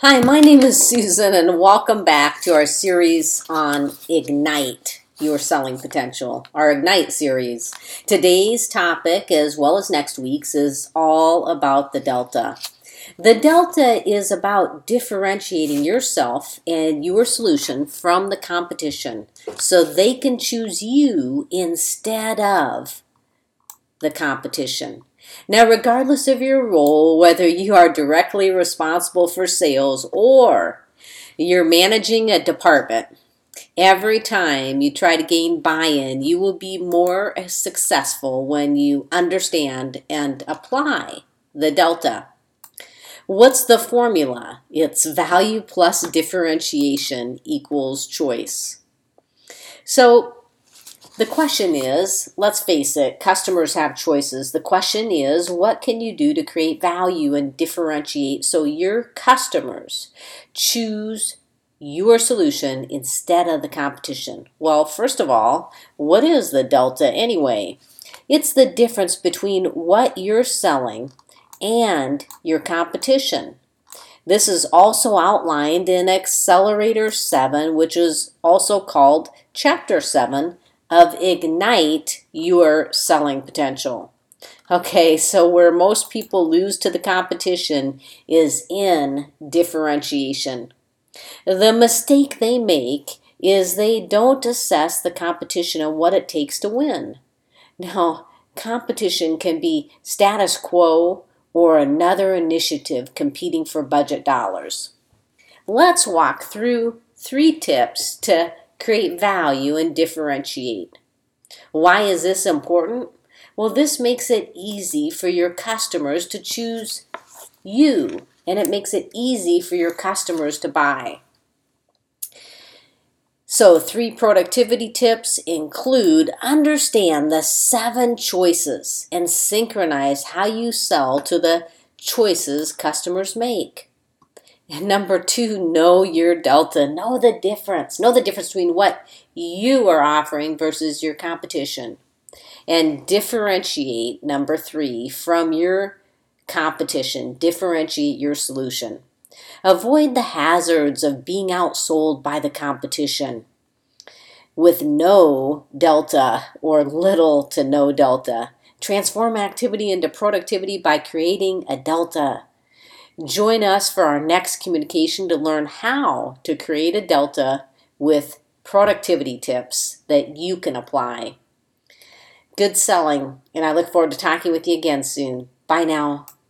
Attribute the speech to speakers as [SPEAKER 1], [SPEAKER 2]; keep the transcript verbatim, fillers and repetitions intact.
[SPEAKER 1] Hi, my name is Susan, and welcome back to our series on Ignite Your Selling Potential, our Ignite series. Today's topic, as well as next week's, is all about the Delta. The Delta is about differentiating yourself and your solution from the competition so they can choose you instead of the competition. Now, regardless of your role, whether you are directly responsible for sales or you're managing a department, every time you try to gain buy-in, you will be more successful when you understand and apply the Delta. What's the formula? It's value plus differentiation equals choice. So, the question is, let's face it, customers have choices. The question is, what can you do to create value and differentiate so your customers choose your solution instead of the competition? Well, first of all, what is the Delta anyway? It's the difference between what you're selling and your competition. This is also outlined in Accelerator seven, which is also called Chapter seven of Ignite Your Selling Potential. Okay, so where most people lose to the competition is in differentiation. The mistake they make is they don't assess the competition and what it takes to win. Now, competition can be status quo or another initiative competing for budget dollars. Let's walk through three tips to create value and differentiate. Why is this important? Well, this makes it easy for your customers to choose you, and it makes it easy for your customers to buy. So, three productivity tips include understand the seven choices and synchronize how you sell to the choices customers make. And number two, know your Delta. Know the difference. Know the difference between what you are offering versus your competition. And differentiate, number three, from your competition. Differentiate your solution. Avoid the hazards of being outsold by the competition. With no Delta or little to no Delta, transform activity into productivity by creating a Delta. Join us for our next communication to learn how to create a Delta with productivity tips that you can apply. Good selling, and I look forward to talking with you again soon. Bye now.